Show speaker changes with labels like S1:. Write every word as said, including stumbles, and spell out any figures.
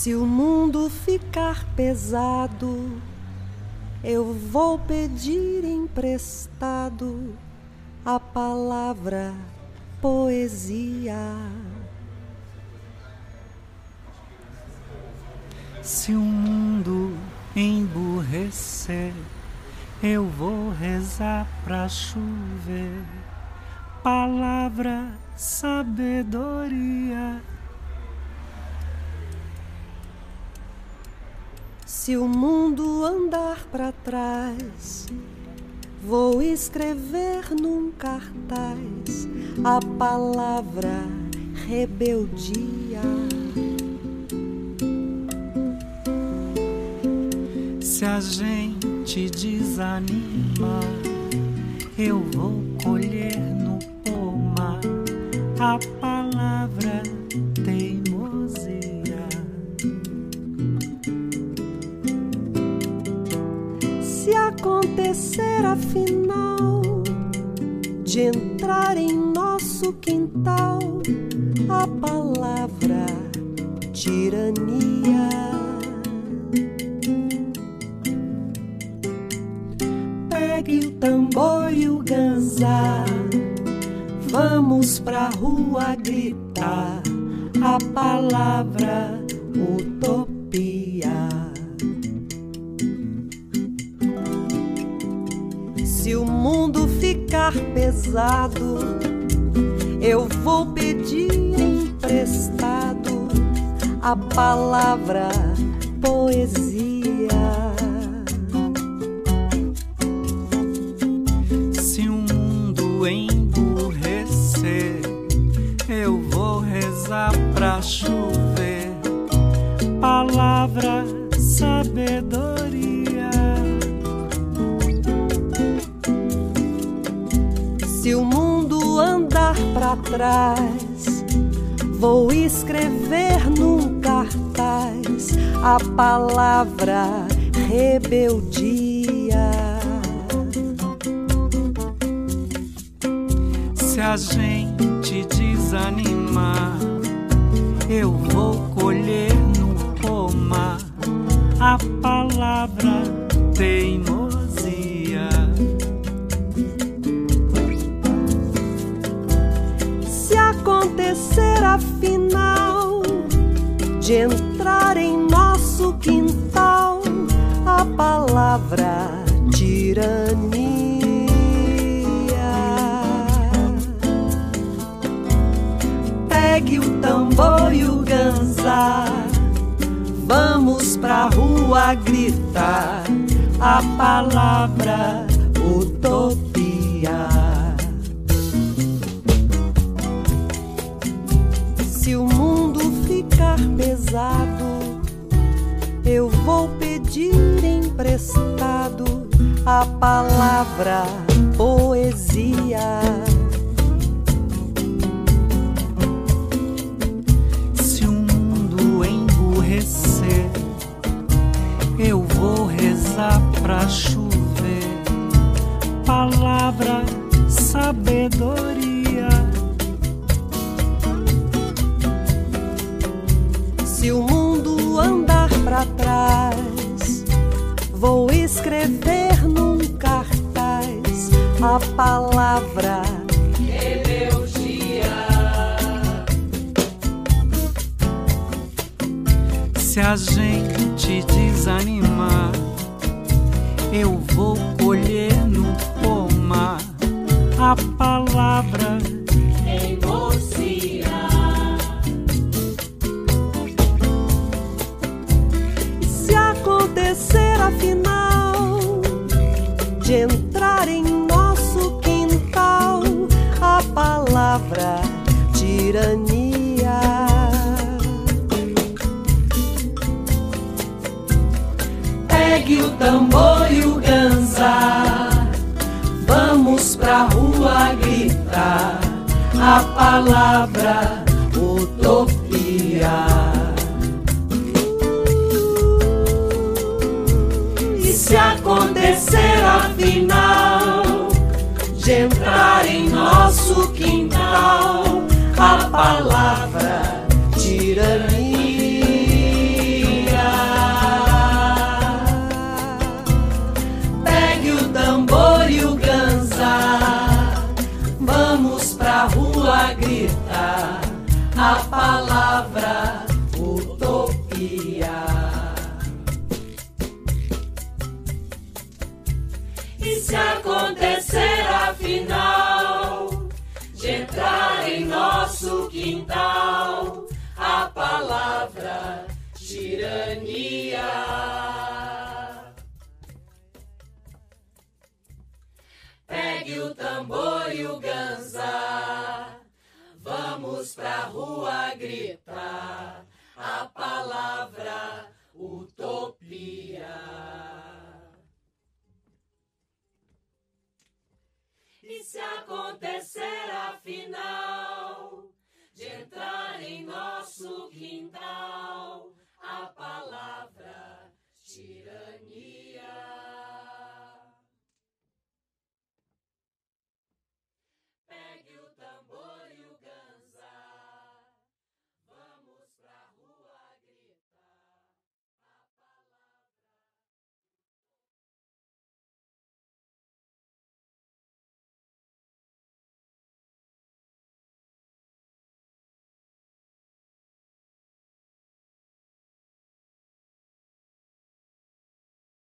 S1: Se o mundo ficar pesado, eu vou pedir emprestado a palavra poesia.
S2: Se o mundo emburrecer, eu vou rezar pra chover palavra, sabedoria.
S1: Se o mundo andar pra trás, vou escrever num cartaz a palavra rebeldia.
S2: Se a gente desanima, eu vou colher no pomar a palavra teimosia.
S1: Se acontecer afinal de entrar em nosso quintal a palavra tirania, pegue o tambor e o ganzá, vamos pra rua gritar a palavra utopia. Se o mundo ficar pesado, eu vou pedir emprestado a palavra poesia.
S2: Se o mundo emburrecer, eu vou rezar pra chover palavra sabedoria.
S1: Se o mundo andar pra trás, vou escrever num cartaz a palavra rebeldia.
S2: Se a gente desanimar, eu vou colher no pomar a palavra teimosia.
S1: Se acontecer afinal de entrar em nosso quintal a palavra tirania, pegue o tambor e o ganzá, vamos pra rua gritar a palavra utopia. Se o mundo ficar pesado, eu vou pedir emprestado a palavra poesia.
S2: Se o mundo emburrecer, eu vou rezar pra chover palavra sabedoria.
S1: Se o mundo andar pra trás, vou escrever num cartaz a palavra rebeldia.
S2: Se a gente desanimar, eu vou colher no pomar a palavra
S1: teimosia. Se acontecer afinal de entrar em nosso quintal a palavra tirania, pegue o tambor e o ganzá, vamos pra rua gritar a palavra utopia. E se acontecer afinal de entrar em nosso quintal a palavra tirania, a palavra utopia. E se acontecer afinal de entrar em nosso quintal a palavra tirania, pegue o tambor e o ganzá, vamos pra rua gritar a palavra utopia. E se acontecer afinal de entrar em nosso quintal